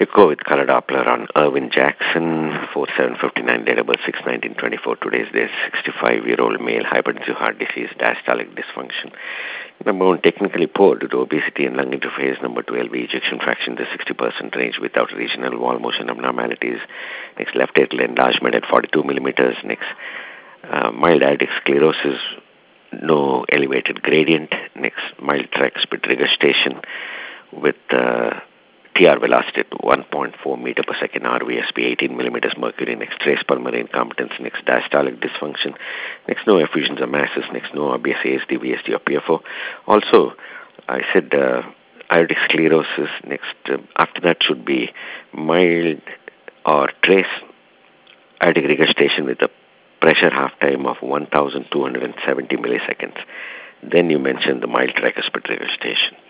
Echo with color Doppler on Irvin Jackson, 4759, date of birth 6/19/24. Today's date, 65-year-old male, hypertensive heart disease, diastolic dysfunction. Number one, technically poor due to obesity and lung interface. Number two, LV ejection fraction in the 60% range without regional wall motion abnormalities. Next, left atrial enlargement at 42 millimeters. Next, mild aortic sclerosis, no elevated gradient. Next, mild tricuspid regurgitation with TR velocity at 1.4 meter per second, RVSP 18 millimeters mercury. Next, trace pulmonary incompetence. Next, diastolic dysfunction. Next, no effusions or masses. Next, no obvious ASD, VSD or PFO. Also, I said aortic sclerosis. Next, after that should be mild or trace aortic regurgitation with a pressure half time of 1,270 milliseconds. Then you mentioned the mild tricuspid regurgitation.